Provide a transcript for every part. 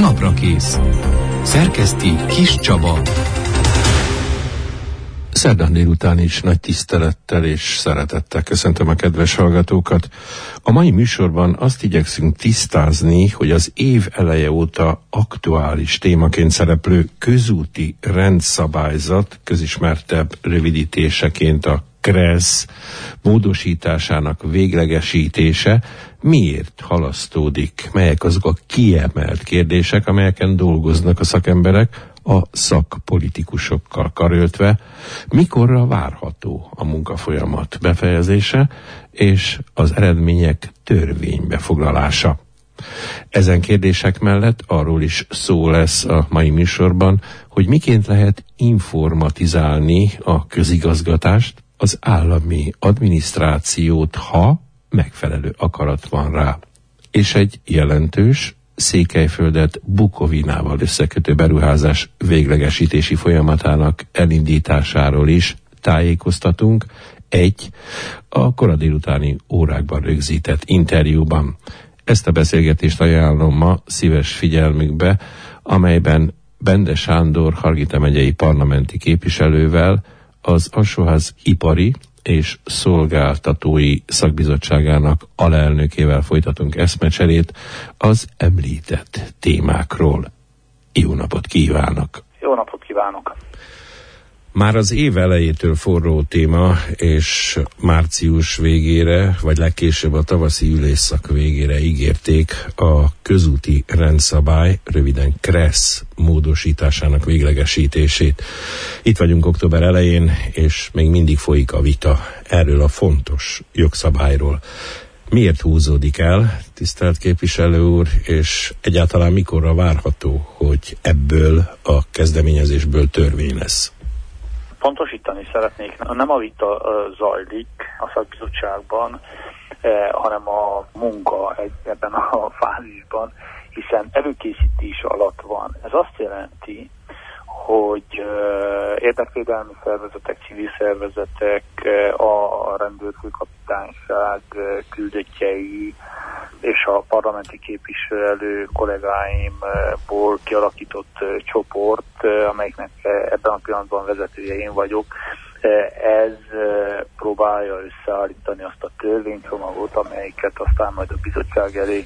Naprakész. Szerkeszti Kis Csaba. Szerdán délután is nagy tisztelettel és szeretettel köszöntöm a kedves hallgatókat. A mai műsorban azt igyekszünk tisztázni, hogy az év eleje óta aktuális témaként szereplő közúti rendszabályzat, közismertebb rövidítéseként a KRESZ módosításának véglegesítése miért halasztódik, melyek azok a kiemelt kérdések, amelyeken dolgoznak a szakemberek, a szakpolitikusokkal karöltve, mikorra várható a munkafolyamat befejezése és az eredmények törvénybe foglalása. Ezen kérdések mellett arról is szó lesz a mai műsorban, hogy miként lehet informatizálni a közigazgatást, az állami adminisztrációt, ha megfelelő akarat van rá. És egy jelentős, Székelyföldet Bukovinával összekötő beruházás véglegesítési folyamatának elindításáról is tájékoztatunk a kora délutáni órákban rögzített interjúban. Ezt a beszélgetést ajánlom ma szíves figyelmükbe, amelyben Bende Sándor Hargita megyei parlamenti képviselővel, az Alsóház ipari és szolgáltatói szakbizottságának alelnökével folytatunk eszmecserét az említett témákról. Jó napot kívánok! Jó napot kívánok! Már az év elejétől forró téma, és március végére, vagy legkésőbb a tavaszi ülésszak végére ígérték a közúti rendszabály, röviden KRESZ módosításának véglegesítését. Itt vagyunk október elején, és még mindig folyik a vita erről a fontos jogszabályról. Miért húzódik el, tisztelt képviselő úr, és egyáltalán mikorra várható, hogy ebből a kezdeményezésből törvény lesz? Pontosítani szeretnék, nem a vita zajlik a szakbizottságban, hanem a munka ebben a fázisban, hiszen előkészítés alatt van. Ez azt jelenti, hogy érdekvédelmi szervezetek, civil szervezetek, a rendőrfőkapitányság küldöttjei és a parlamenti képviselő kollégáimból kialakított csoport, amelyiknek ebben a pillanatban vezetője én vagyok, ez próbálja összeállítani azt a törvénycsomagot, amelyiket aztán majd a bizottság elé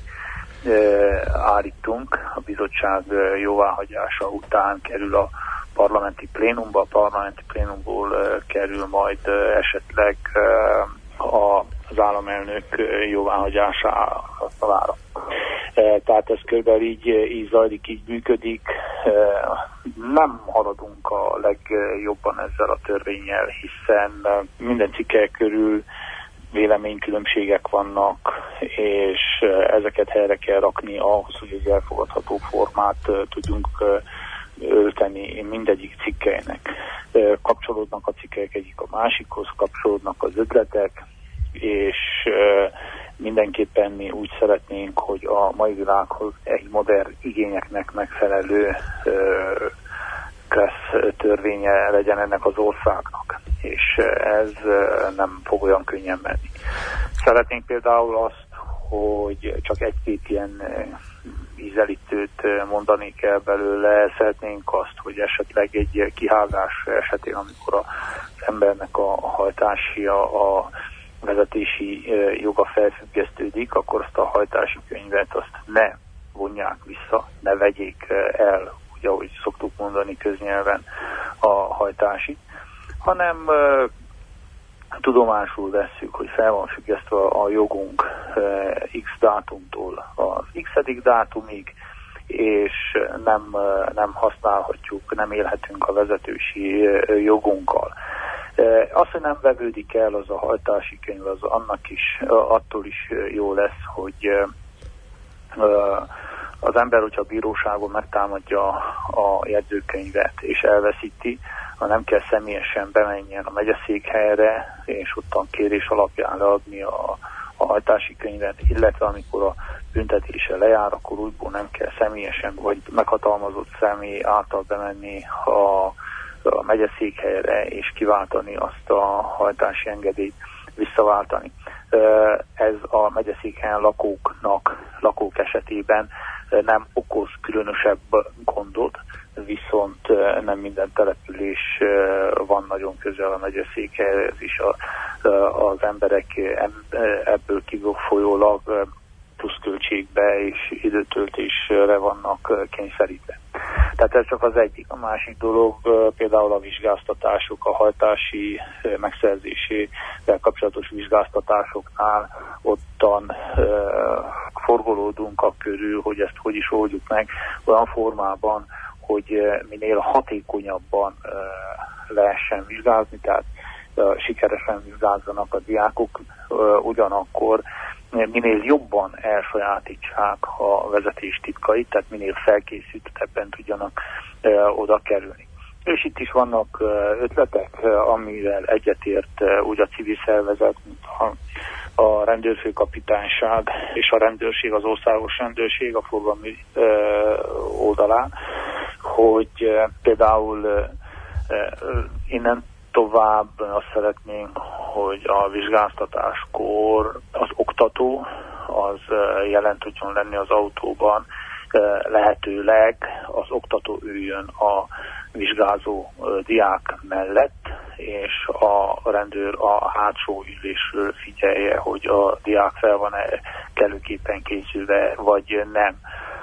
állítunk. A bizottság jóváhagyása után kerül a parlamenti plénumba, a parlamenti plénumból kerül majd esetleg az államelnök jóváhagyására. Tehát ez körülbelül így zajlik, így működik. Nem haladunk a legjobban ezzel a törvénnyel, hiszen minden cikke körül véleménykülönbségek vannak, és ezeket helyre kell rakni ahhoz, hogy egy elfogadható formát tudjunk ölteni mindegyik cikkeinek. Kapcsolódnak a cikkek egyik a másikhoz, kapcsolódnak az ötletek, és mindenképpen mi úgy szeretnénk, hogy a mai világhoz egy modern igényeknek megfelelő KRESZ törvénye legyen ennek az országnak, és ez nem fog olyan könnyen menni. Szeretnénk például azt, hogy csak egy-két ilyen ízelítőt mondani kell belőle. Szeretnénk azt, hogy esetleg egy kihágás esetén, amikor az embernek a hajtási, a vezetési joga felfüggesztődik, akkor azt a hajtási könyvet azt ne vonják vissza, ne vegyék el, ugye ahogy szoktuk mondani köznyelven, a hajtási, hanem tudomásul vesszük, hogy fel van függesztve a jogunk X dátumtól az X-edik dátumig, és nem használhatjuk, nem élhetünk a vezetősi jogunkkal. Az, hogy nem vevődik el az a hajtási könyv, az attól is jó lesz, hogy az ember, hogyha a bíróságon megtámadja a jegyzőkönyvet és elveszíti, ha nem kell személyesen bemenjen a megyeszékhelyre, és ottan kérés alapján leadni a hajtási könyvet, illetve amikor a büntetése lejár, akkor újból nem kell személyesen, vagy meghatalmazott személy által bemenni a megyeszékhelyre, és kiváltani azt a hajtási engedélyt, visszaváltani. Ez a megyeszékhelyen lakók esetében nem okoz különösebb gondot, viszont nem minden település van nagyon közel a megyeszékhez, és az emberek ebből kifolyólag pluszköltségbe és időtöltésre vannak kényszerítve. Tehát ez csak az egyik. A másik dolog például a vizsgáztatások, a hajtási megszerzésével kapcsolatos vizsgáztatásoknál ottan forgolódunk a körül, hogy ezt hogy is oldjuk meg olyan formában, hogy minél hatékonyabban lehessen vizsgázni, tehát sikeresen vizsgázzanak a diákok, ugyanakkor minél jobban elsajátítsák a vezetés titkait, tehát minél felkészültebben tudjanak oda kerülni. És itt is vannak ötletek, amivel egyetért úgy a civil szervezet, mint a rendőrfőkapitányság és a rendőrség, az országos rendőrség a forgalmi oldalán, hogy például innen tovább azt szeretnénk, hogy a vizsgáztatáskor az oktató az jelen tudjon lenni az autóban, lehetőleg az oktató üljön a vizsgázó diák mellett, és a rendőr a hátsó ülésről figyelje, hogy a diák fel van-e kellőképpen készülve, vagy nem.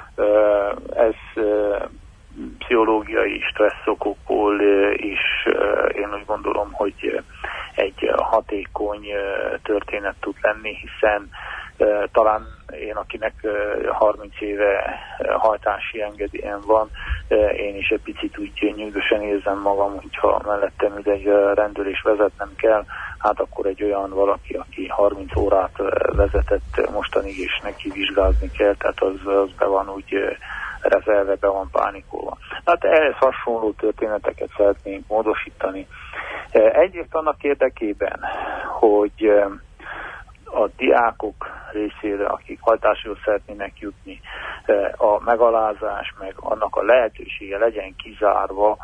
Ez pszichológiai stresszokokból is én úgy gondolom, hogy egy hatékony történet tud lenni, hiszen talán én, akinek 30 éve hajtási engedélyem van, én is egy picit úgy nyűgösen érzem magam, hogyha mellettem egy rendőr és vezetnem kell, hát akkor egy olyan valaki, aki 30 órát vezetett mostanig, és neki vizsgázni kell, tehát az be van úgy rezelve, be van pánikolva. Hát ehhez hasonló történeteket szeretnénk módosítani. Egyrészt annak érdekében, hogy a diákok részére, akik hajtásról szeretnének jutni, a megalázás, meg annak a lehetősége legyen kizárva,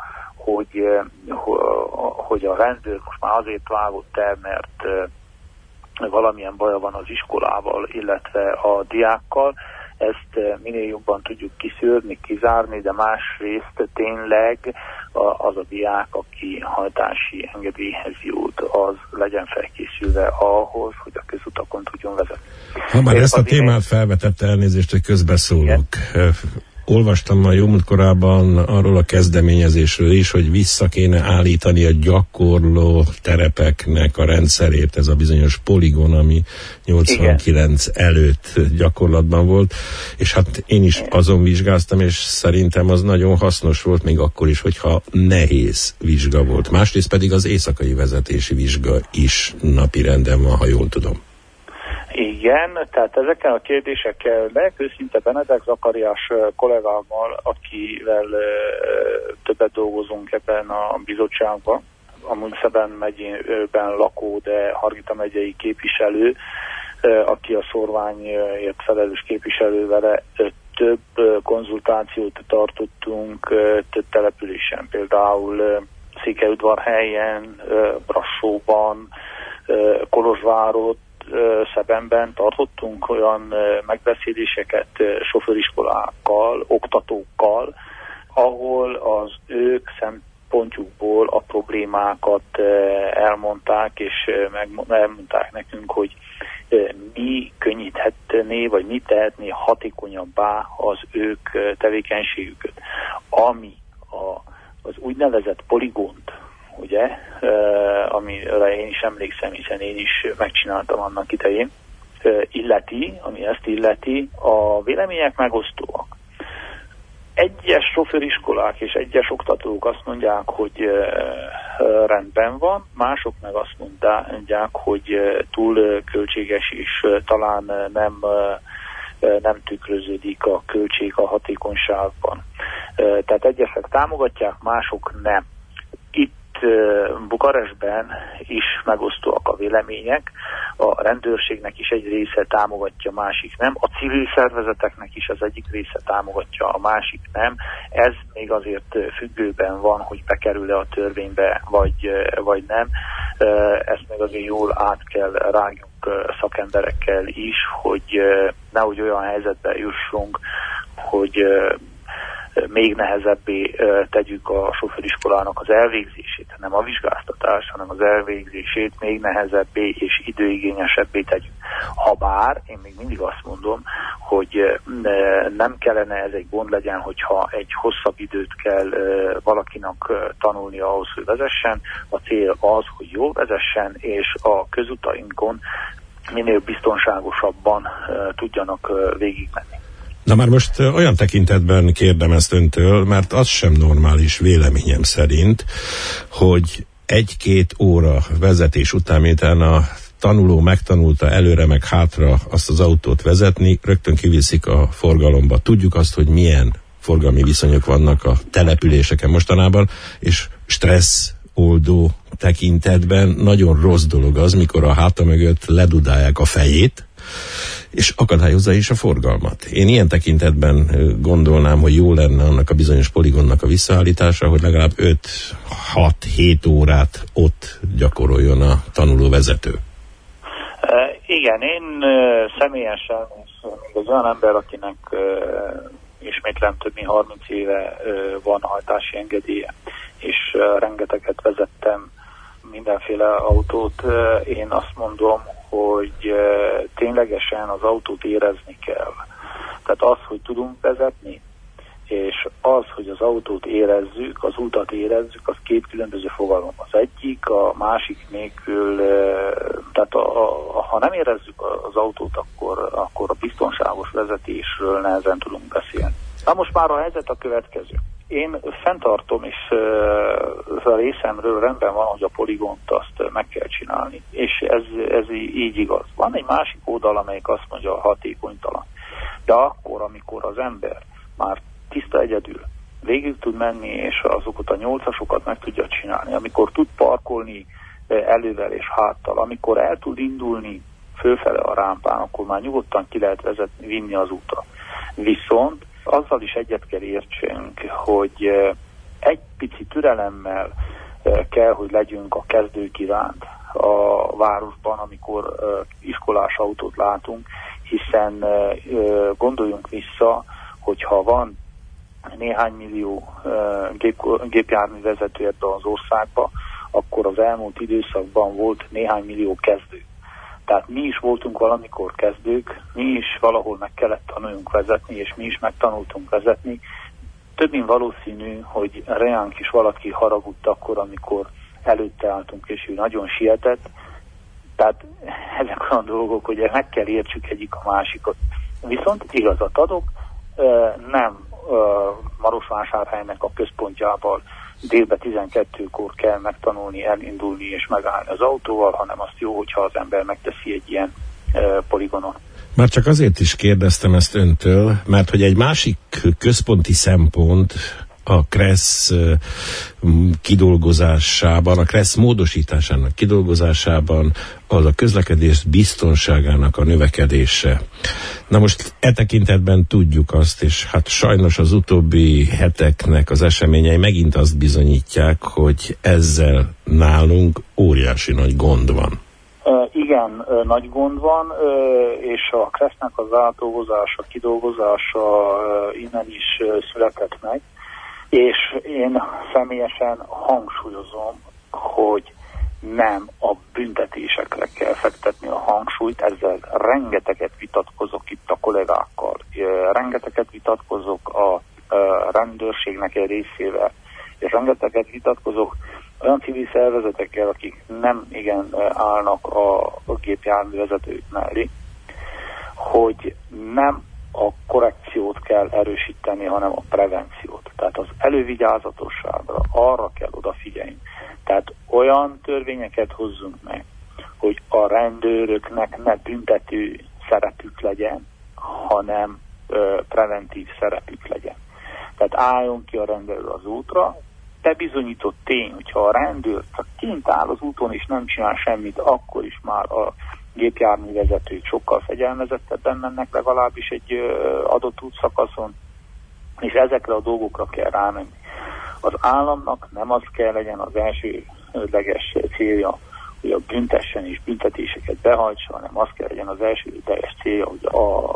hogy a rendőr most már azért vágott el, mert valamilyen baja van az iskolával, illetve a diákkal, ezt minél jobban tudjuk kiszűrni, kizárni, de másrészt tényleg az a diák, aki hajtási engedélyhez jut, az legyen felkészülve ahhoz, hogy a közutakon tudjon vezetni. Ha már ezt a témát felvetette, elnézést, hogy közbeszólok. Olvastam a jó múltkorában arról a kezdeményezésről is, hogy vissza kéne állítani a gyakorló terepeknek a rendszerét, ez a bizonyos poligon, ami 89 előtt gyakorlatban volt, és hát én is azon vizsgáztam, és szerintem az nagyon hasznos volt, még akkor is, hogyha nehéz vizsga volt. Másrészt pedig az éjszakai vezetési vizsga is napirenden van, ha jól tudom. Igen, tehát ezekkel a kérdésekkel őszinte Benedek Zakariás kollégámmal, akivel többet dolgozunk ebben a bizottságban, amúgy Szeben megyében lakó, de Hargita megyei képviselő, aki a szorványért felelős képviselő, vele több konzultációt tartottunk több településen, például Székelyudvarhelyen, Brassóban, Kolozsvárot, Szebenben tartottunk olyan megbeszéléseket sofőriskolákkal, oktatókkal, ahol az ők szempontjukból a problémákat elmondták, és elmondták nekünk, hogy mi könnyíthetné, vagy mi tehetné hatékonyabbá az ők tevékenységüket. Ami az úgynevezett poligont, ugye, amire én is emlékszem, hiszen én is megcsináltam annak idején, ami ezt illeti, a vélemények megosztóak. Egyes sofőriskolák és egyes oktatók azt mondják, hogy rendben van, mások meg azt mondják, hogy túl költséges és talán nem tükröződik a költség a hatékonyságban. Tehát egyesek támogatják, mások nem. Bukarestben is megosztóak a vélemények, a rendőrségnek is egy része támogatja, másik nem, a civil szervezeteknek is az egyik része támogatja, a másik nem. Ez még azért függőben van, hogy bekerül-e a törvénybe, vagy nem. Ezt még azért jól át kell rágjuk szakemberekkel is, hogy nehogy olyan helyzetbe jussunk, hogy még nehezebbé tegyük a sofőriskolának az elvégzését, nem a vizsgáztatást, hanem az elvégzését még nehezebbé és időigényesebbé tegyük. Habár én még mindig azt mondom, hogy nem kellene ez egy gond legyen, hogyha egy hosszabb időt kell valakinek tanulni ahhoz, hogy vezessen. A cél az, hogy jól vezessen, és a közutainkon minél biztonságosabban tudjanak végigmenni. Na már most olyan tekintetben kérdem ezt öntől, mert az sem normális véleményem szerint, hogy 1-2 óra vezetés után, miután a tanuló megtanulta előre meg hátra azt az autót vezetni, rögtön kiviszik a forgalomba. Tudjuk azt, hogy milyen forgalmi viszonyok vannak a településeken mostanában, és stresszoldó tekintetben nagyon rossz dolog az, mikor a háta mögött ledudálják a fejét, és akadályozza is a forgalmat. Én ilyen tekintetben gondolnám, hogy jó lenne annak a bizonyos poligonnak a visszaállítása, hogy legalább 5-6-7 órát ott gyakoroljon a tanuló vezető. Igen, én személyesen, az olyan ember, akinek ismétlem több mint 30 éve van hajtási engedélye, és rengeteget vezettem mindenféle autót, én azt mondom, hogy ténylegesen az autót érezni kell. Tehát az, hogy tudunk vezetni, és az, hogy az autót érezzük, az utat érezzük, az két különböző fogalom. Az egyik, a másik nélkül, tehát ha nem érezzük az autót, akkor a biztonságos vezetésről nehezen tudunk beszélni. Na most már a helyzet a következő. Én fenntartom, és a részemről rendben van, hogy a poligont azt meg kell csinálni. És ez így igaz. Van egy másik oldal, amelyik azt mondja, hatékonytalan. De akkor, amikor az ember már tiszta egyedül végig tud menni, és azokat a 8-asokat meg tudja csinálni, amikor tud parkolni elővel és háttal, amikor el tud indulni fölfele a rámpán, akkor már nyugodtan ki lehet vinni az útra. Viszont azzal is egyet kell értsünk, hogy egy pici türelemmel kell, hogy legyünk a kezdők iránt a városban, amikor iskolás autót látunk, hiszen gondoljunk vissza, hogyha van néhány millió gépjárművezető ebben az országban, akkor az elmúlt időszakban volt néhány millió kezdő. Tehát mi is voltunk valamikor kezdők, mi is valahol meg kellett tanuljunk vezetni, és mi is megtanultunk vezetni. Több mint valószínű, hogy reánk is valaki haragudt akkor, amikor előtte álltunk, és ő nagyon sietett. Tehát ezek olyan dolgok, hogy meg kell értsük egyik a másikat. Viszont igazat adok, nem Marosvásárhelynek a központjával délben 12-kor kell megtanulni, elindulni és megállni az autóval, hanem azt jó, hogyha az ember megteszi egy ilyen poligonon. Már csak azért is kérdeztem ezt öntől, mert hogy egy másik központi szempont a KRESZ kidolgozásában, a KRESZ módosításának kidolgozásában az a közlekedés biztonságának a növekedése. Na most e tekintetben tudjuk azt, és hát sajnos az utóbbi heteknek az eseményei megint azt bizonyítják, hogy ezzel nálunk óriási nagy gond van. Igen, nagy gond van, és a KRESZ-nek az átdolgozása, kidolgozása innen is született meg, és én személyesen hangsúlyozom, hogy nem a büntetésekre kell fektetni a hangsúlyt, ezzel rengeteget vitatkozok itt a kollégákkal, rengeteget vitatkozok a rendőrségnek egy részével, és rengeteget vitatkozok olyan civil szervezetekkel, akik nem igen állnak a gépjárművezetők mellé, hogy nem a korrekciót kell erősíteni, hanem a prevenciót. Tehát az elővigyázatosságra, arra kell odafigyelni. Tehát olyan törvényeket hozzunk meg, hogy a rendőröknek ne büntető szerepük legyen, hanem preventív szerepük legyen. Tehát álljon ki a rendőr az útra, te bizonyított tény, hogyha a rendőr csak kint áll az úton és nem csinál semmit, akkor is már a gépjárművezetők sokkal fegyelmezettebben mennek legalábbis egy adott útszakaszon, és ezekre a dolgokra kell rámenni. Az államnak nem az kell legyen az elsődleges célja, hogy a büntessen és büntetéseket behajtsa, hanem az kell legyen az elsődleges célja, hogy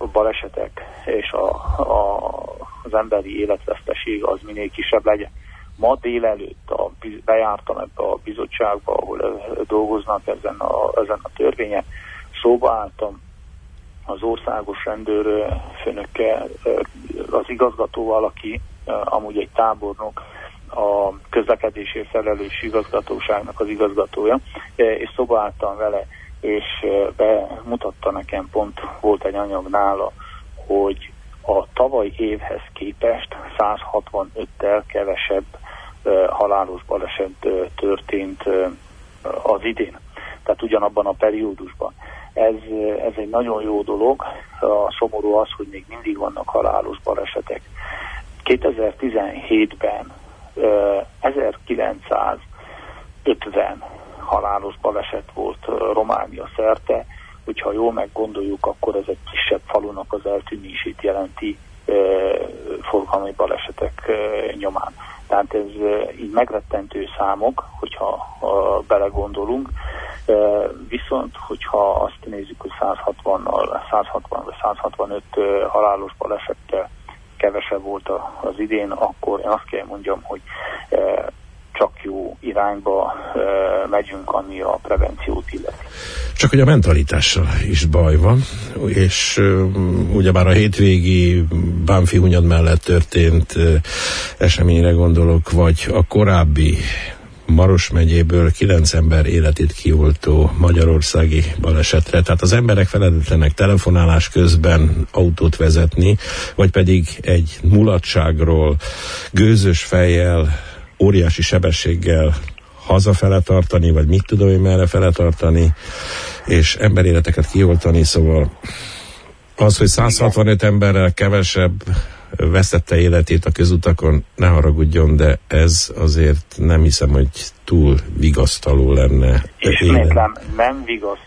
balesetek és az emberi életveszteség az minél kisebb legyen. Ma délelőtt bejártam ebbe a bizottságba, ahol dolgoznak ezen a törvényen, szóba álltam az országos rendőrfőnökkel, az igazgatóval, aki amúgy egy tábornok, a közlekedésért felelős igazgatóságnak az igazgatója, és szóba álltam vele, és bemutatta nekem, pont volt egy anyag nála, hogy a tavalyi évhez képest 165-tel kevesebb halálos baleset történt az idén. Tehát ugyanabban a periódusban. Ez egy nagyon jó dolog. A szomorú az, hogy még mindig vannak halálos balesetek. 2017-ben 1950 halálos baleset volt Románia szerte, hogyha jól meggondoljuk, akkor ez egy kisebb falunak az eltűnését jelenti forgalmi balesetek nyomán. Tehát ez így megrettentő számok, hogyha belegondolunk, viszont hogyha azt nézzük, hogy 160 vagy 165 halálos balesettel kevesebb volt az idén, akkor én azt kell mondjam, hogy csak jó irányba megyünk, ami a prevenciót illeti. Csak hogy a mentalitással is baj van, és ugyebár a hétvégi Bánffyhunyad mellett történt eseményre gondolok, vagy a korábbi Maros megyéből 9 ember életét kioltó magyarországi balesetre. Tehát az emberek felelőtlenek telefonálás közben autót vezetni, vagy pedig egy mulatságról, gőzös fejjel, óriási sebességgel hazafele tartani, vagy mit tudom én merre fele tartani, és emberéleteket kioltani, szóval az, hogy 165 emberrel kevesebb vesztette életét a közutakon, ne haragudjon, de ez azért nem hiszem, hogy túl vigasztaló lenne. Ismétlem, nem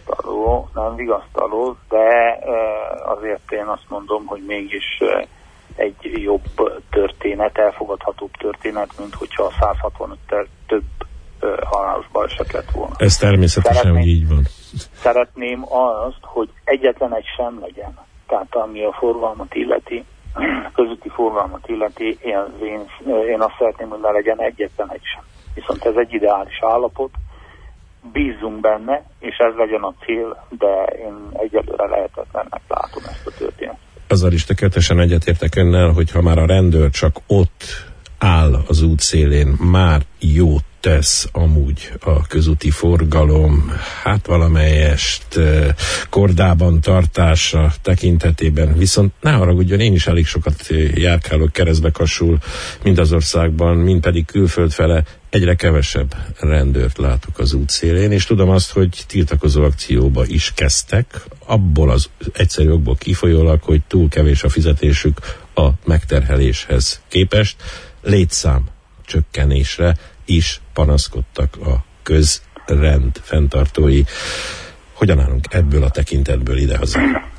vigasztaló, de azért én azt mondom, hogy mégis egy jobb történet, elfogadhatóbb történet, mint hogyha 165-tel több halálos baleset lett volna. Ez természetesen, hogy így van. Szeretném azt, hogy egyetlen egy sem legyen. Tehát ami a forgalmat illeti, közúti forgalmat illeti, én azt szeretném, hogy ne legyen egyetlen egy sem. Viszont ez egy ideális állapot, bízzunk benne, és ez legyen a cél, de én egyelőre lehetetlennek látom ezt a történetet. Azzal is tökéletesen egyetértek önnel, hogyha már a rendőr csak ott áll az út szélén, már jót tesz amúgy a közúti forgalom, hát valamelyest kordában tartása tekintetében. Viszont ne haragudjon, én is elég sokat járkálok keresztbe-kasul, mind az országban, mind pedig külföld fele, egyre kevesebb rendőrt látok az útszélén, és tudom azt, hogy tiltakozó akcióba is kezdtek, abból az egyszerű okból kifolyólag, hogy túl kevés a fizetésük a megterheléshez képest. Létszám csökkenésre is panaszkodtak a közrend fenntartói. Hogyan állunk ebből a tekintetből idehaza?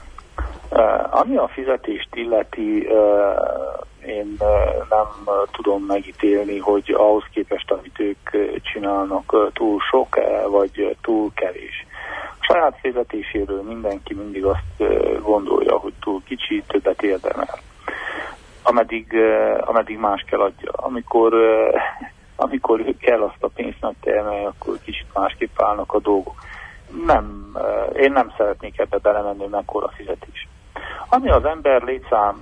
Ami a fizetést illeti, én nem tudom megítélni, hogy ahhoz képest, amit ők csinálnak, túl sok vagy túl kevés. A saját fizetéséről mindenki mindig azt gondolja, hogy túl kicsi, többet érdemel. Ameddig más kell adja. Amikor kell azt a pénzt megtermelni, akkor kicsit másképp állnak a dolgok. Én nem szeretnék ebbe belemenni, mekkora fizetés. Ami az ember létszám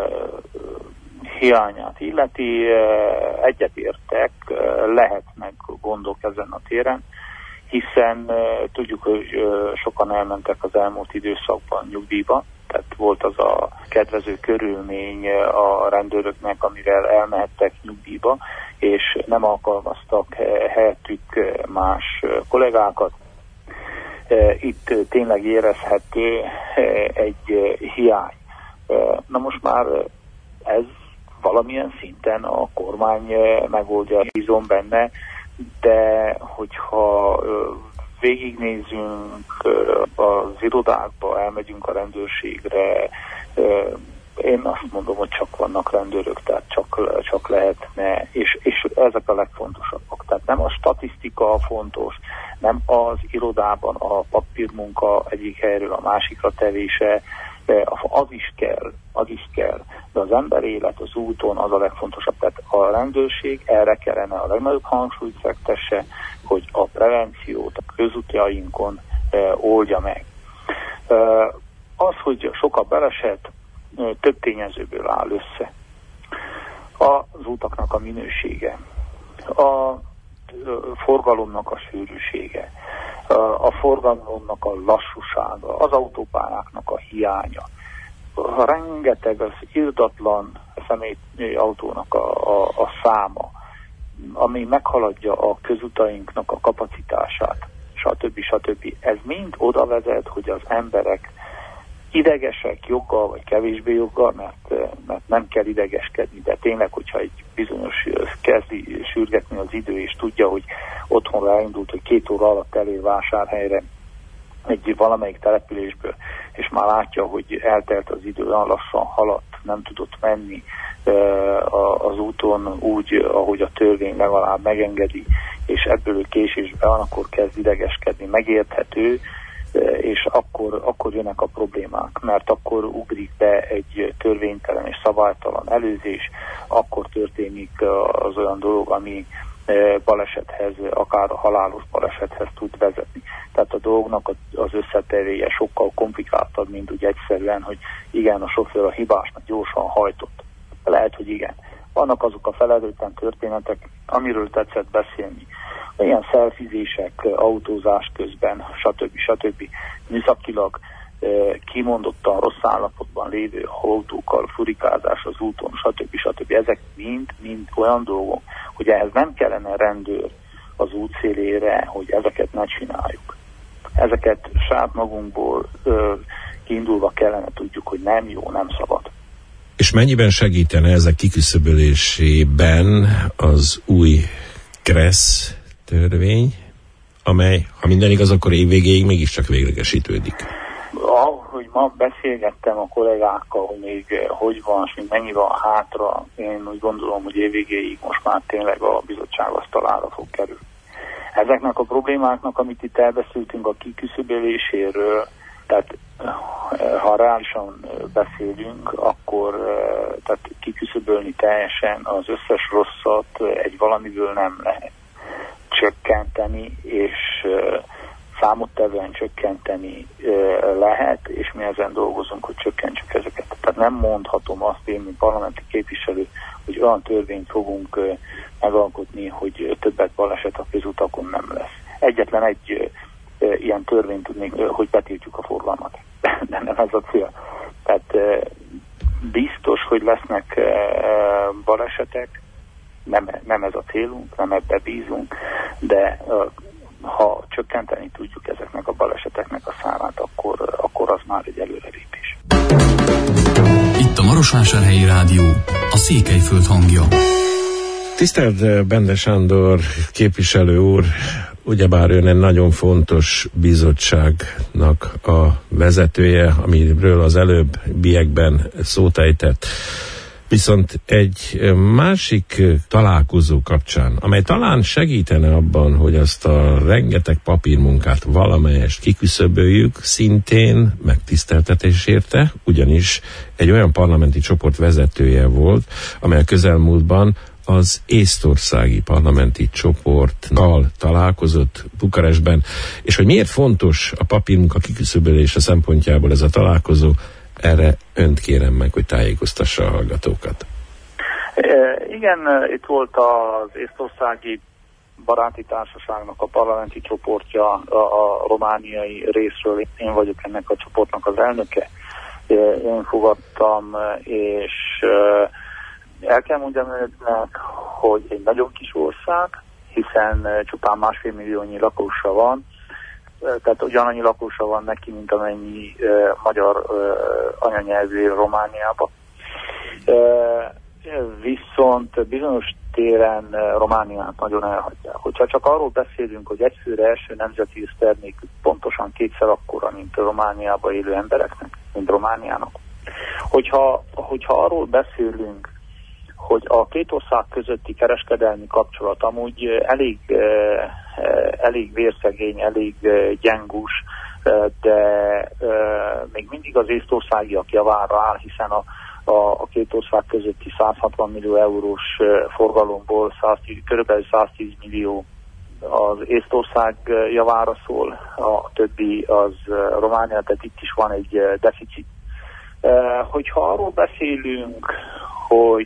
hiányát illeti, egyetértek, lehetnek gondok ezen a téren, hiszen tudjuk, hogy sokan elmentek az elmúlt időszakban nyugdíjba, tehát volt az a kedvező körülmény a rendőröknek, amivel elmehettek nyugdíjba, és nem alkalmaztak helyettük más kollégákat. Itt tényleg érezhető egy hiány. Na most már ez valamilyen szinten a kormány megoldja, bízom benne, de hogyha végignézzünk az irodákba, elmegyünk a rendőrségre, én azt mondom, hogy csak vannak rendőrök, tehát csak lehetne, és ezek a legfontosabbak. Tehát nem a statisztika fontos, nem az irodában a papírmunka egyik helyről a másikra tevése, Az is kell, de az ember élet az úton az a legfontosabb. Tehát a rendőrség erre kellene a legnagyobb hangsúlyt fektesse, hogy a prevenciót a közútjainkon oldja meg. Az, hogy sok a baleset, több tényezőből áll össze. Az utaknak a minősége, a forgalomnak a sűrűsége, a forgalomnak a lassúsága, az autópályáknak a hiánya, rengeteg az irdatlan személyautónak a száma, ami meghaladja a közutainknak a kapacitását, stb. Ez mind oda vezet, hogy az emberek idegesek joggal, vagy kevésbé joggal, mert nem kell idegeskedni, de tényleg, hogyha egy bizonyos kezdi sürgetni az idő, és tudja, hogy otthonra elindult, hogy 2 óra alatt elér Vásárhelyre egy valamelyik településből, és már látja, hogy eltelt az idő, olyan lassan haladt, nem tudott menni az úton úgy, ahogy a törvény legalább megengedi, és ebből késésben van, akkor kezd idegeskedni, megérthető, és akkor jönnek a problémák, mert akkor ugrik be egy törvénytelen és szabálytalan előzés, akkor történik az olyan dolog, ami balesethez, akár a halálos balesethez tud vezetni. Tehát a dolognak az összeteréje sokkal komplikáltabb, mint úgy egyszerűen, hogy igen, a sofőr a hibásnak gyorsan hajtott. Lehet, hogy igen. Vannak azok a felelőtlen történetek, amiről tetszett beszélni. Ilyen szelfizések, autózás közben, stb. Műszakilag kimondottan rossz állapotban lévő autókkal, furikázás az úton, stb. Ezek mind olyan dolgok, hogy ehhez nem kellene rendőr az útszélére, hogy ezeket ne csináljuk. Ezeket saját magunkból kiindulva kellene tudjuk, hogy nem jó, nem szabad. És mennyiben segítene ezek kiküszöbölésében az új KRESZ törvény, amely, ha minden igaz, akkor évvégéig mégiscsak véglegesítődik? Ahogy ma beszélgettem a kollégákkal, hogy még hogy van, és még mennyi van hátra, én úgy gondolom, hogy évvégéig most már tényleg a bizottság asztalára fog kerülni. Ezeknek a problémáknak, amit itt elbeszéltünk a kiküszöböléséről, tehát ha reálisan beszélünk, akkor tehát kiküszöbölni teljesen az összes rosszat egy valamiből nem lehet. Csökkenteni, és számottevően csökkenteni lehet, és mi ezen dolgozunk, hogy csökkentsük ezeket. Tehát nem mondhatom azt én, mint parlamenti képviselő, hogy olyan törvényt fogunk megalkotni, hogy többet baleset a közutakon nem lesz. Egyetlen egy ilyen törvényt tudnék, hogy betiltjuk a forgalmat. De nem ez a cél. Tehát biztos, hogy lesznek balesetek, nem ez a célunk, nem ebbe bízunk, de ha csökkenteni tudjuk ezeknek a baleseteknek a számát, akkor az már egy előrelépés. Itt a Marosvásárhelyi Rádió, a Székelyföld hangja. Tisztelt Bende Sándor képviselő úr, ugyebár ön egy nagyon fontos bizottságnak a vezetője, amiről az előbbiekben szót ejtett. Viszont egy másik találkozó kapcsán, amely talán segítene abban, hogy azt a rengeteg papírmunkát valamelyest kiküszöböljük, szintén megtiszteltetés érte, ugyanis egy olyan parlamenti csoport vezetője volt, amely a közelmúltban az észtországi parlamenti csoporttal találkozott Bukarestben, és hogy miért fontos a papírmunka kiküszöbölése szempontjából ez a találkozó, erre önt kérem meg, hogy tájékoztassa a hallgatókat. Igen, itt volt az észtországi baráti társaságnak a parlamenti csoportja a romániai részről. Én vagyok ennek a csoportnak az elnöke. Én fogadtam, és el kell mondjam önöknek, hogy egy nagyon kis ország, hiszen csupán 1,5 milliónyi lakosa van, tehát ugyanannyi lakosa van neki, mint amennyi magyar anyanyelvű Romániában. Viszont bizonyos téren Romániát nagyon elhagyják. Hogyha csak arról beszélünk, hogy egyfőre első nemzeti termékük pontosan 2-szer akkora, mint a Romániában élő embereknek, mint Romániának. Hogyha arról beszélünk, hogy a két ország közötti kereskedelmi kapcsolat amúgy elég vérszegény, elég gyengus, de még mindig az észtországiak javára áll, hiszen a két ország közötti 160 millió eurós forgalomból kb. 110 millió az Észtország javára szól, a többi az Románia, tehát itt is van egy deficit. Hogyha arról beszélünk, hogy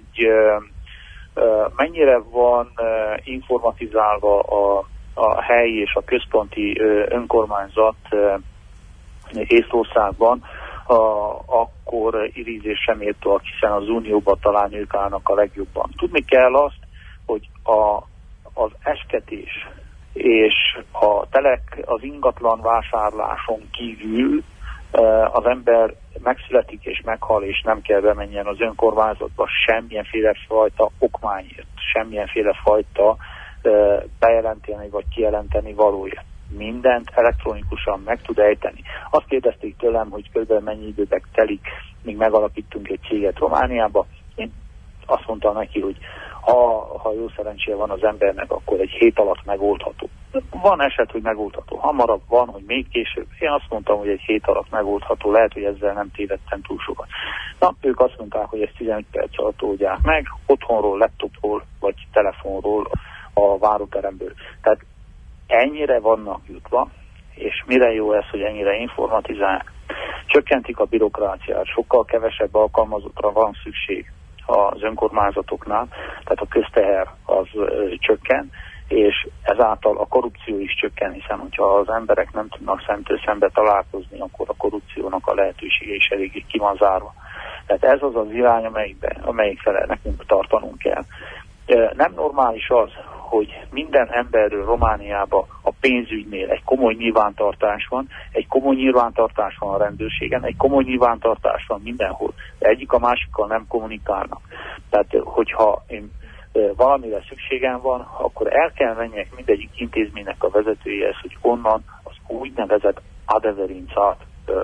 mennyire van informatizálva a helyi és a központi önkormányzat Észtországban, akkor irízésre méltóak, hiszen az Unióban talán ők állnak a legjobban. Tudni kell azt, hogy az esketés és az ingatlan vásárláson kívül az ember megszületik és meghal, és nem kell bemenjen az önkormányzatba semmilyenféle fajta okmányért, semmilyenféle fajta bejelenteni vagy kijelenteni valóért. Mindent elektronikusan meg tud ejteni. Azt kérdezték tőlem, hogy kb. Mennyi időbe telik, míg megalapítunk egy céget Romániába. Én azt mondtam neki, hogy ha jó szerencséje van az embernek, akkor egy hét alatt megoldható. Van eset, hogy megoldható hamarabb, van, hogy még később. Én azt mondtam, hogy egy hét alatt megoldható, lehet, hogy ezzel nem tévedtem túl sokat. Na, ők azt mondták, hogy ezt 15 perc alatt oldják meg, otthonról, laptopról, vagy telefonról, a váróteremből. Tehát ennyire vannak jutva, és mire jó ez, hogy ennyire informatizálják. Csökkentik a bürokráciát, sokkal kevesebb alkalmazottra van szükség az önkormányzatoknál, tehát a közteher az csökken, és ezáltal a korrupció is csökken, hiszen hogyha az emberek nem tudnak szemtől szembe találkozni, akkor a korrupciónak a lehetősége is eléggé ki van zárva. Tehát ez az az irány, amelyik fele nekünk tartanunk kell. Nem normális az, hogy minden emberről Romániában a pénzügynél egy komoly nyilvántartás van, a rendőrségen, egy komoly nyilvántartás van mindenhol. De egyik a másikkal nem kommunikálnak. Tehát, hogyha én valamire szükségem van, akkor el kell menjek mindegyik intézménynek a vezetőjéhez, hogy onnan az úgynevezett adeverincát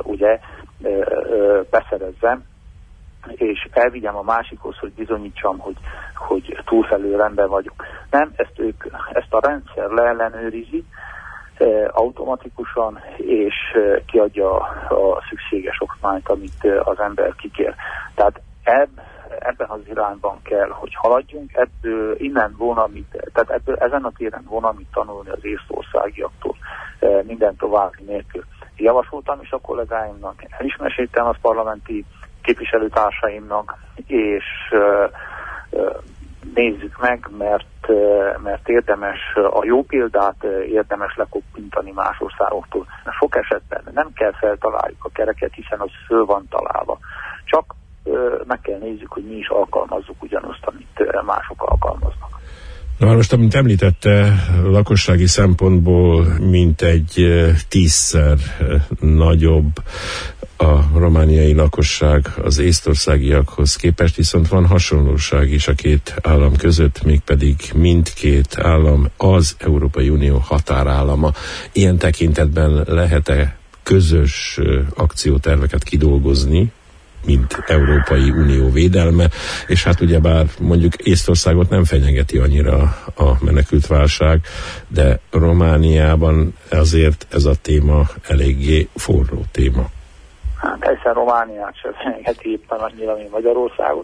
beszerezzem, és elvigyem a másikhoz, hogy bizonyítsam, hogy túlfelül rendben vagyok. Nem, ezt a rendszer leellenőrizi automatikusan, és kiadja a szükséges okmányt, amit az ember kikér. Tehát ebben az irányban kell, hogy haladjunk, ezen a téren volna mit tanulni az észtországiaktól, minden további nélkül. Javasoltam is a kollégáimnak, el is meséltem az parlamenti képviselőtársaimnak, és nézzük meg, mert érdemes a jó példát érdemes lekoppintani más országoktól. Sok esetben nem kell feltaláljuk a kereket, hiszen az föl van találva. Csak meg kell nézzük, hogy mi is alkalmazzuk ugyanazt, amit mások alkalmaznak. Na most, amint említette, lakossági szempontból mintegy 10-szer nagyobb a romániai lakosság az észtországiakhoz képest, viszont van hasonlóság is a két állam között, mégpedig mindkét állam az Európai Unió határállama. Ilyen tekintetben lehet-e közös akcióterveket kidolgozni, mint Európai Unió védelme, és hát ugyebár mondjuk Észtországot nem fenyegeti annyira a menekültválság, de Romániában azért ez a téma eléggé forró téma. Hát egyszer Romániát sem fenyegeti éppen annyira, mint Magyarországot.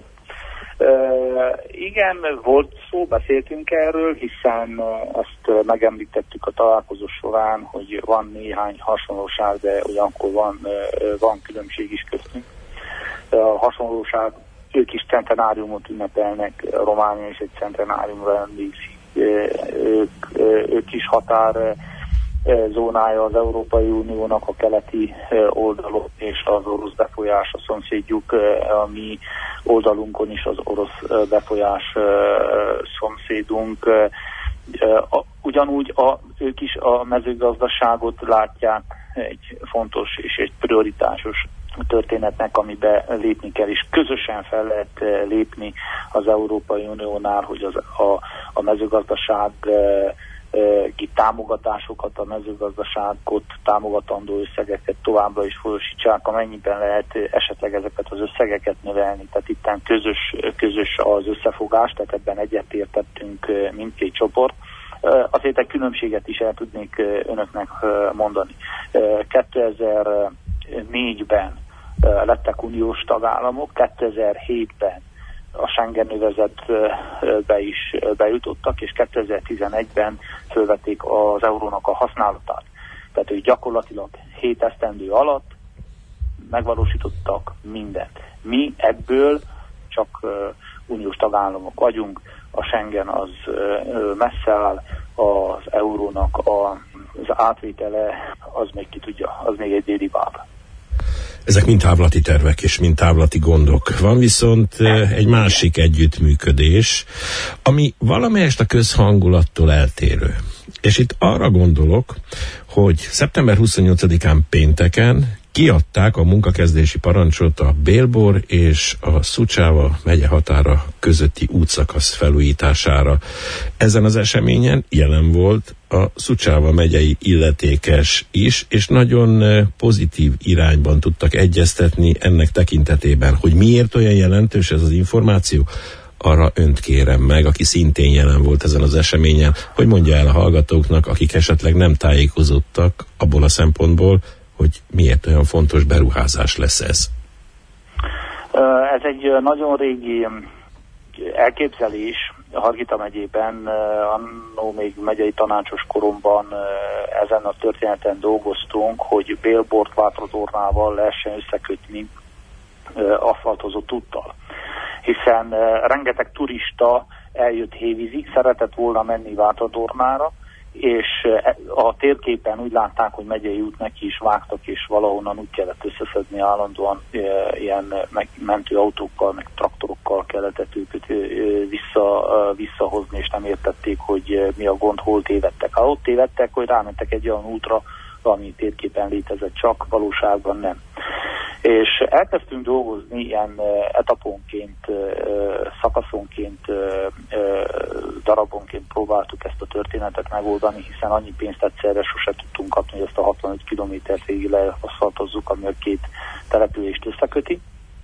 Igen, volt szó, beszéltünk erről, hiszen ezt megemlítettük a találkozó során, hogy van néhány hasonlóság, de ugyanakkor van különbség is köztünk. A hasonlóság, ők is centenáriumot ünnepelnek, Románia is egy centenáriumra emlékszik, ők is határzónája az Európai Uniónak a keleti oldalon, és az orosz befolyás a szomszédjuk, a mi oldalunkon is az orosz befolyás szomszédunk. Ugyanúgy ők is a mezőgazdaságot látják egy fontos és egy prioritásos történetnek, amiben lépni kell, és közösen fel lehet lépni az Európai Uniónál, hogy a mezőgazdaság támogatásokat, a mezőgazdaságot támogatandó összegeket továbbra is folyósítsák, amennyiben lehet esetleg ezeket az összegeket növelni. Tehát itten közös az összefogás, tehát ebben egyetértettünk mindkét csoport. Azért egy különbséget is el tudnék önöknek mondani. 2004-ben lettek uniós tagállamok, 2007-ben a Schengen övezetbe is bejutottak, és 2011-ben fölvették az eurónak a használatát. Tehát, hogy gyakorlatilag 7 esztendő alatt megvalósítottak mindent. Mi ebből csak uniós tagállamok vagyunk, a Schengen az messze áll, az eurónak az átvétele, az még ki tudja, az még egy déli báb. Ezek mind távlati tervek és mind távlati gondok. Van viszont egy másik együttműködés, ami valamelyest a közhangulattól eltérő. És itt arra gondolok, hogy szeptember 28-án pénteken kiadták a munkakezdési parancsot a Bélbor és a Suceava megye határa közötti útszakasz felújítására. Ezen az eseményen jelen volt a Suceava megyei illetékes is, és nagyon pozitív irányban tudtak egyeztetni ennek tekintetében. Hogy miért olyan jelentős ez az információ? Arra önt kérem meg, aki szintén jelen volt ezen az eseményen, hogy mondja el a hallgatóknak, akik esetleg nem tájékozottak abból a szempontból, hogy miért olyan fontos beruházás lesz ez. Ez egy nagyon régi elképzelés. Hargita megyében, annó még megyei tanácsos koromban ezen a történeten dolgoztunk, hogy Bélbort Vátratornával lehessen összekötni aszfaltozott úttal. Hiszen rengeteg turista eljött Hévízig, szeretett volna menni Vátratornára, és a térképen úgy látták, hogy megyei út neki is vágtak, és valahonnan úgy kellett összeszedni állandóan, ilyen mentőautókkal, meg traktorokkal kellett őket visszahozni, és nem értették, hogy mi a gond, hol tévedtek. Ha ott tévedtek, hogy rámentek egy olyan útra, ami térképen létezett, csak valóságban nem. És elkezdtünk dolgozni ilyen etaponként, szakaszonként, darabonként próbáltuk ezt a történetet megoldani, hiszen annyi pénzt egyszerre sose tudtunk kapni, hogy ezt a 65 kilométert végig leaszfaltozzuk, ami a két települést összeköti.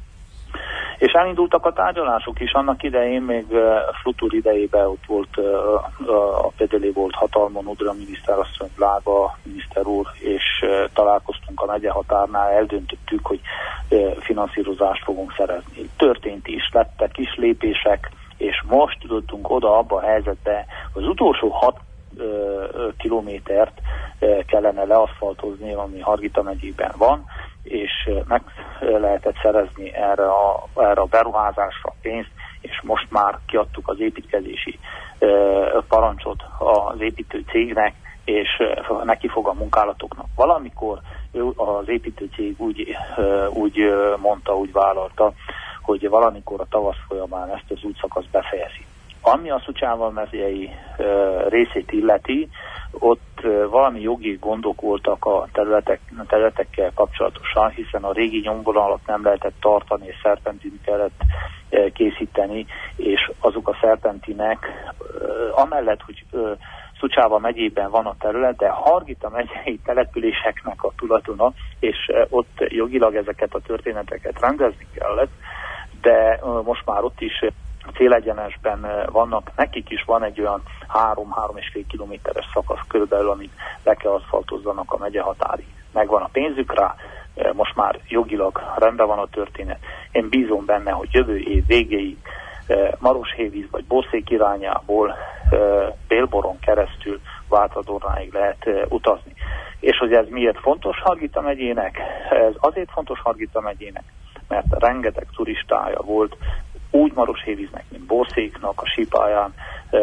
És elindultak a tárgyalások is, annak idején még Flutur idejében ott volt, a Pedelé volt hatalmon, Udra miniszterasszony, Blága miniszter úr, és találkoztunk a megye határnál, eldöntöttük, hogy finanszírozást fogunk szerezni. Történt is, lettek kis lépések, és most jutottunk oda abba a helyzetbe, az utolsó 6 kilométert kellene leaszfaltozni, ami Hargita megyében van, és meg lehetett szerezni erre a beruházásra pénzt, és most már kiadtuk az építkezési parancsot az építő cégnek, és neki fog a munkálatoknak. Valamikor az építő cég úgy mondta, úgy vállalta, hogy valamikor a tavasz folyamán ezt az útszakaszt befejezi. Ami a Suceava megyei részét illeti, ott valami jogi gondok voltak a területekkel kapcsolatosan, hiszen a régi nyomvonalat nem lehetett tartani, és szerpentin kellett készíteni, és azok a szerpentinek, amellett, hogy Suceava megyében van a terület, de Hargita megyei településeknek a tulajdona, és ott jogilag ezeket a történeteket rendezni kellett, de most már ott is célegyenesben vannak, nekik is van egy olyan 3-3,5 kilométeres szakasz körülbelül, amit le kell aszfaltozzanak a megye határig. Megvan a pénzük rá, most már jogilag rendben van a történet. Én bízom benne, hogy jövő év végéig Maroshévíz vagy Borszék irányából Bélboron keresztül Váltadornáig lehet utazni. És hogy ez miért fontos Hargita megyének? Ez azért fontos Hargita megyének, mert rengeteg turistája volt úgy Maroshévíznek, mint Borszéknak a sípályán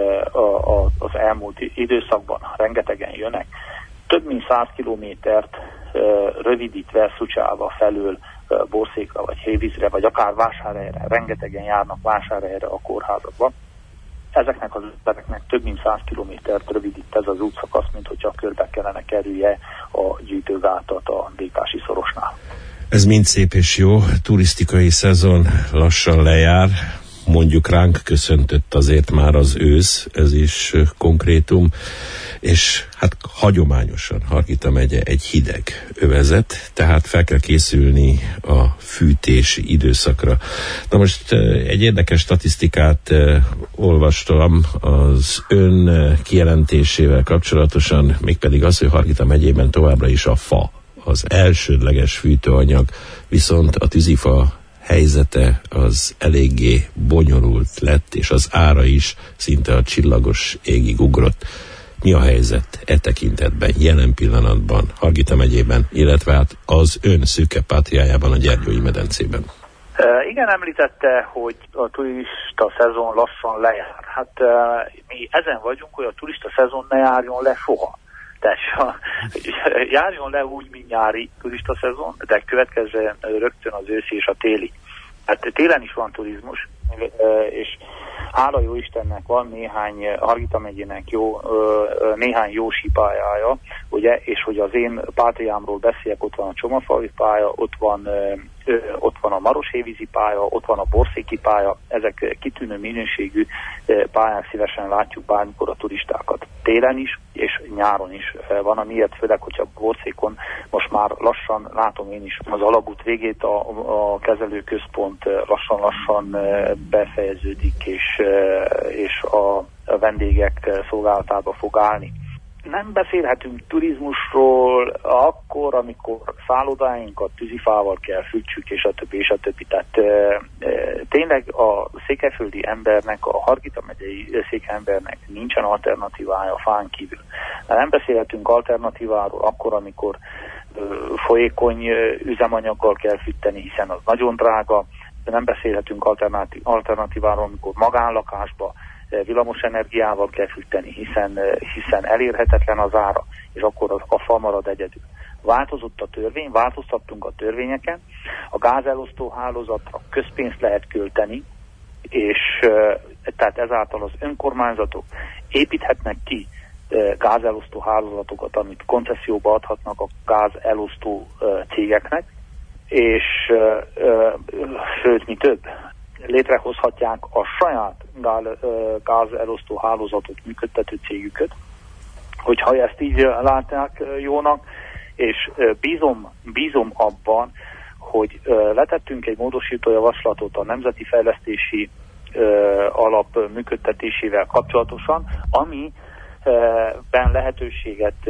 az elmúlt időszakban. Rengetegen jönnek. Több mint 100 kilométert rövidítve Suceava felől Borszékra, vagy Hévízre, vagy akár Vásárhelyre. Rengetegen járnak Vásárhelyre a kórházakba. Ezeknek az embereknek több mint 100 kilométert rövidít ez az útszakasz, mint hogyha körbe kellene kerülje a gyűjtőgátat a Békási szorosnál. Ez mind szép és jó, turisztikai szezon lassan lejár, mondjuk ránk köszöntött azért már az ősz, ez is konkrétum, és hát hagyományosan Hargita megye egy hideg övezet, tehát fel kell készülni a fűtési időszakra. Na most egy érdekes statisztikát olvastam az ön kijelentésével kapcsolatosan, mégpedig az, hogy Hargita megyében továbbra is a fa az elsődleges fűtőanyag, viszont a tűzifa helyzete az eléggé bonyolult lett, és az ára is szinte a csillagos égig ugrott. Mi a helyzet e tekintetben, jelen pillanatban Hargita megyében, illetve hát az ön szűke pátriájában, a Gyergyói medencében? Igen, említette, hogy a turista szezon lassan lejár. Hát mi ezen vagyunk, hogy a turista szezon ne járjon le soha. Tehát járjon le úgy, mint nyári turista szezon, de következzen rögtön az őszi és a téli. Hát télen is van turizmus, és hála jó Istennek van néhány Hargita megyének néhány jó sípályája, ugye, és hogy az én pátriámról beszéljek, ott van a Csomafalvi pálya, ott van a Maroshévízi pálya, ott van a Borszéki pálya, ezek kitűnő minőségű pályák, szívesen látjuk bármikor a turistákat. Télen is, és nyáron is van, amiért főleg, hogyha Borszékon most már lassan látom én is az alagút végét, a kezelőközpont lassan befejeződik, és a vendégek szolgálatába fog állni. Nem beszélhetünk turizmusról akkor, amikor szállodáinkat tűzifával kell fűtsük, és a többi, és a többi. Tehát tényleg a székelyföldi embernek, a Hargita megyei székelyembernek nincsen alternatívája a fán kívül. Nem beszélhetünk alternatíváról akkor, amikor folyékony üzemanyaggal kell fűteni, hiszen az nagyon drága. Nem beszélhetünk alternatíváról, amikor magánlakásba villamos energiával kell fűteni, hiszen elérhetetlen az ára, és akkor a fa marad egyedül. Változott a törvény, változtattunk a törvényeken, a gázelosztó hálózatra közpénzt lehet költeni, és tehát ezáltal az önkormányzatok építhetnek ki gázelosztó hálózatokat, amit koncesszióba adhatnak a gázelosztó cégeknek, és sőt, mi több, létrehozhatják a saját gázelosztó hálózatot működtető cégüket, hogyha ezt így látják jónak, és bízom abban, hogy letettünk egy módosító javaslatot a Nemzeti Fejlesztési Alap működtetésével kapcsolatosan, amiben lehetőséget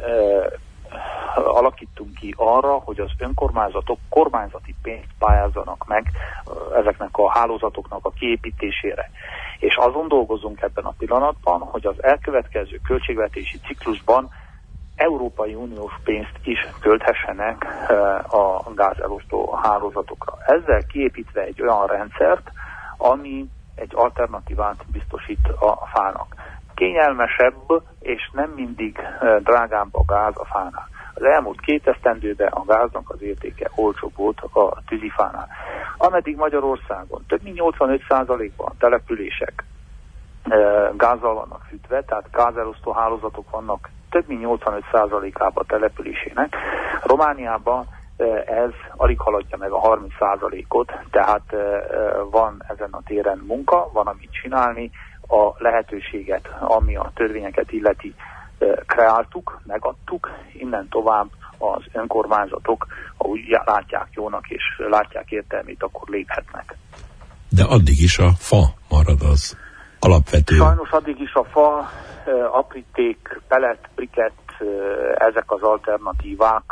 alakítunk ki arra, hogy az önkormányzatok kormányzati pénzt pályázzanak meg ezeknek a hálózatoknak a kiépítésére. És azon dolgozunk ebben a pillanatban, hogy az elkövetkező költségvetési ciklusban Európai Uniós pénzt is költhessenek a gázelosztó hálózatokra. Ezzel kiépítve egy olyan rendszert, ami egy alternatívát biztosít a fának. Kényelmesebb, és nem mindig drágább a gáz a fánál. Az elmúlt 2 esztendőben a gáznak az értéke olcsóbb volt a tűzifánál. Ameddig Magyarországon több mint 85%-ban települések gázzal vannak fűtve, tehát gázelosztó hálózatok vannak több mint 85%-ában településének. Romániában ez alig haladja meg a 30%-ot, tehát van ezen a téren munka, van amit csinálni, a lehetőséget, ami a törvényeket illeti, kreáltuk, megadtuk, innen tovább az önkormányzatok, ha úgy látják jónak és látják értelmét, akkor léphetnek. De addig is a fa marad az alapvető. Sajnos addig is a fa, apríték, pellet, briket, ezek az alternatívák,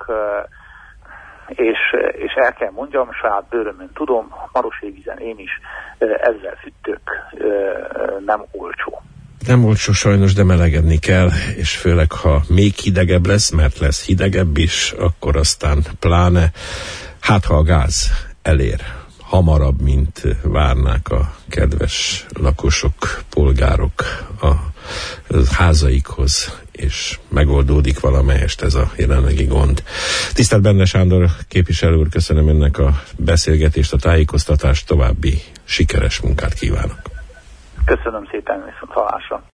és el kell mondjam, saját bőrömön tudom, Maroshévízen én is ezzel fűtök, nem olcsó. Nem olcsó sajnos, de melegedni kell, és főleg, ha még hidegebb lesz, mert lesz hidegebb is, akkor aztán pláne, hát ha a gáz elér hamarabb, mint várnák a kedves lakosok, polgárok a házaikhoz, és megoldódik valamelyest ez a jelenlegi gond. Tisztelt Bende Sándor képviselő úr, köszönöm önnek a beszélgetést, a tájékoztatást, további sikeres munkát kívánok. Köszönöm szépen, viszont hallásra.